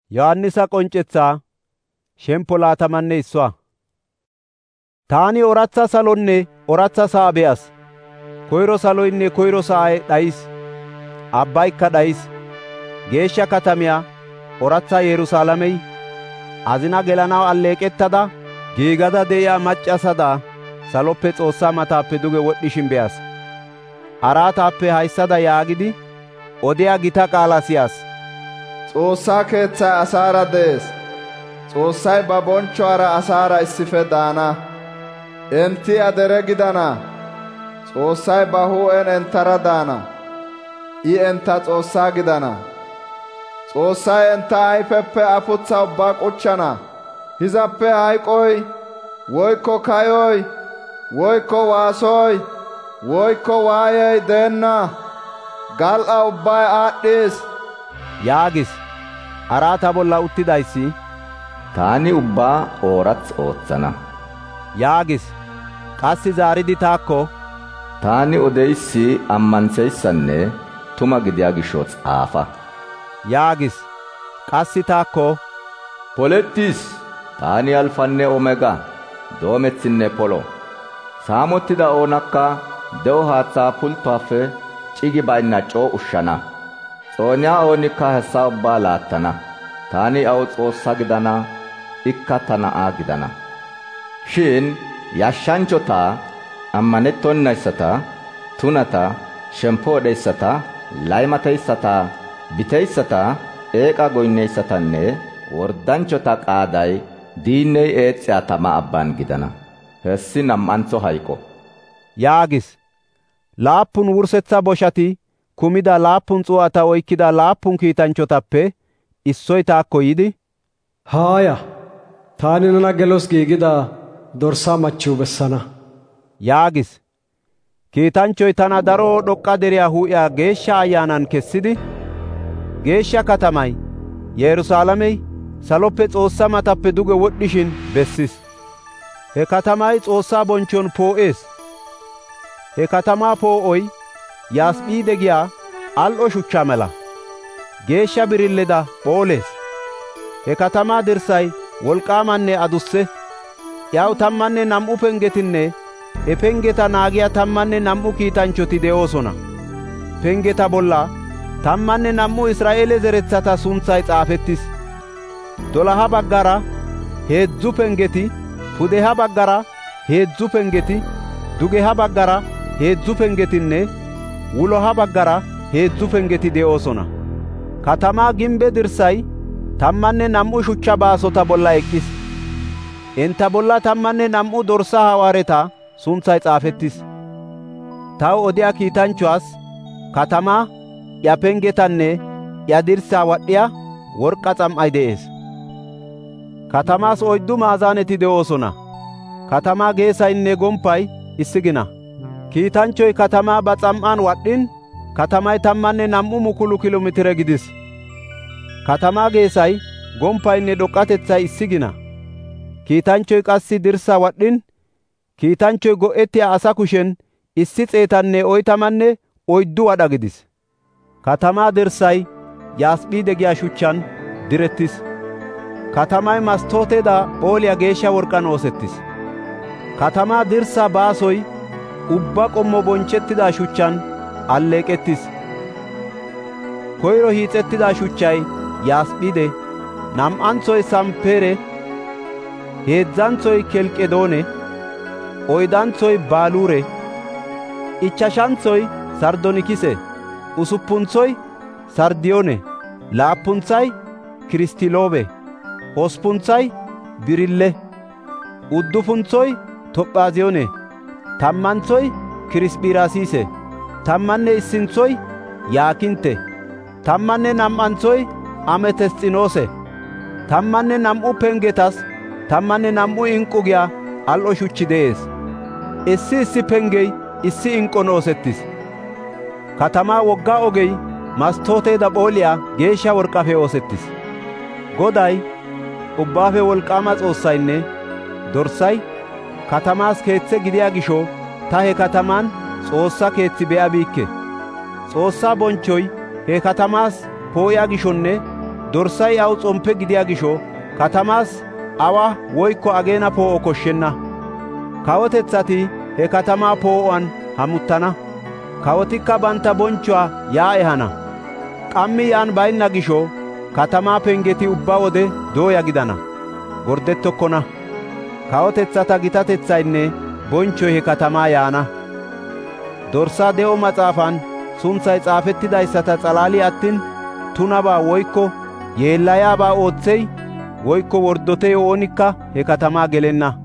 Yohannisa qoncetha shempo 21. Taani oratha salonne oratha sa'a be'as. Koyro saloynne koyro sa'ay dhayis; abbayka dhayis. Geeshsha katamiya oratha Yerusaalamey azina gelanaw alleeqetada giigada de'iya maccasada saloppe Xoossaa matappe duge wodhishin be'as. Araatappe haysada yaagidi odiya gita qaala siyas. Xoossaa keeththay asaara dees. Xoossay ba bonchuwara asaara issife daana. Enti adere gidana. Xoossay ba hu'en entara daana. I enta Xoossaa gidana. Xoossay enta ayfeppe afutha ubbaa quchchana. Hizappe hayqoy, woykko kayoy, woykko waasoy, woykko waayey deenna. Gal'a ubbay aadhdhis yaagis. Araata bolla uttidayssi, taani ubbaa oorath ooththana yaagis. Qassi zaaridi taakko, taani odeyssi ammantheyssanne tuma gidiya gisho xaafa yaagis. Qassi taakko, polettis. Taani alfanne omega, doomethinne polo. Saamottida oonakka de'o haaththaa pulttoafe cigi baynna coo ushshana. Xooniyaa oonikka hessa ubbaa laattana. Taani aw Xoossa gidana, ikka ta na'aa gidana. Shin yashshanchchota, ammanettonnayssata, tunata, shemppo wodheyssata, laymateyssata, biteyssata, eeqa goynneyssatanne wordanchchota qaaday diinney eexxiyaa tama abban gidana. Hessi nam''antho hayqo yaagis. 7 wursetha boshati kumida 7 xuu'ata oykkida 7 kiitanchchotappe issoy taakko yidi, haaya, taani nena gelos giigida dorsaa machiw bessana yaagis. Kiitanchchoy tana daro dhoqqa deriya huuphiya Geeshsha Ayyaanan kessidi, geeshsha katamay Yerusaalamey saloppe Xoossa matappe duge wodhishin bessis. He katamay Xoossaa bonchon poo'ees. He katamaa poo'oy yasphiide giyaa al''o shuchcha mela geeshsha birilleda phoolees. He katamaa dirssay wolqaamanne adusse. Iyaw 12 pengetinne he pengeta naagiya 12 kiitanchchoti de'oosona. Pengeta bolla 12 Israa'eele zerethata sunthay xaafettis. Dolaha baggara 3 pengeti, pudeha baggara 3 pengeti, dugeha baggara 3 pengetinne wuloha baggara 3 pengeti de'oosona. Katamaa gimbe dirsay 12 shuchcha baasota bolla eqqis. Enta bolla 12 dorsa hawaareta sunthay xaafettis. Taw odiya kiitanchchuwas katamaa, iya pengetanne iya dirsaa wadhiya worqqa xam''ay de'ees. Katamaas 4 maazaneti de'oosona. Katamaa geesaynne gomppay issi gina. Kiitanchchoy katamaa ba xam''an wadhin, katamay 12,000 kilometire gidis. Katamaa geesay, gomppaynne dhoqqatethay issi gina. Kiitanchchoy qassi dirsaa wadhin, kiitanchchoy go'ettiya asa kushen 144 wadha gidis. Katamaa dirsay yasphiide giyaa shuchchan direttis. Katamay mastooteda phooliya geeshsha worqqan oosettis. Katamaa dirsaa baasoy ubba qommo bonchettida shuchchan alleeqettis. Koyro hiixettida shuchchay yasphiide, nam''anthoy samppeere, 3-anthoy kelqedoone, 4-anthoy baaluure, 5-anthoy sardonikise, 6-anthoy sardiyoone, 7-anthay kiristiloobe, 8-anthay birille, 9-anthoy tophaaziyoone, 10-anthoy kirispiraasise, 11-anthoy yaakinte, 12-anthoy ametesxinoose. 12 pengetas 12 inqqu giyaa al''o shuchchi de'ees. Issi pengey issi inqqon oosettis. Katamaa wogga ogey mastooteeda phooliya geeshsha worqqafe oosettis. Goday, Ubbaafe Wolqaama Xoossaynne Dorsay katamaas keethe gidiya gisho ta he kataman Xoossa keethi be'abiikke. Xoossaa bonchoy he katamaas poo'iya gishonne Dorsay iyaw xompe gidiya gisho katamaas awa woyko ageena poo7o koshshenna. Kawotethati he katamaa poo7uwan hamuttana; kawotikka banta bonchuwa yaa ehana. Qammi yan bayna gisho katamaa pengeti ubba wode dooya gidana; gordetokona. Kawotethata gitatethaynne bonchoy he katamaa yaana. Dorsaa de7o maxaafan sunthay xaafetidaysata xalaali attin, tunabaa woyko yeellayaba oothey woyko wordotey oonika he katamaa gelenna.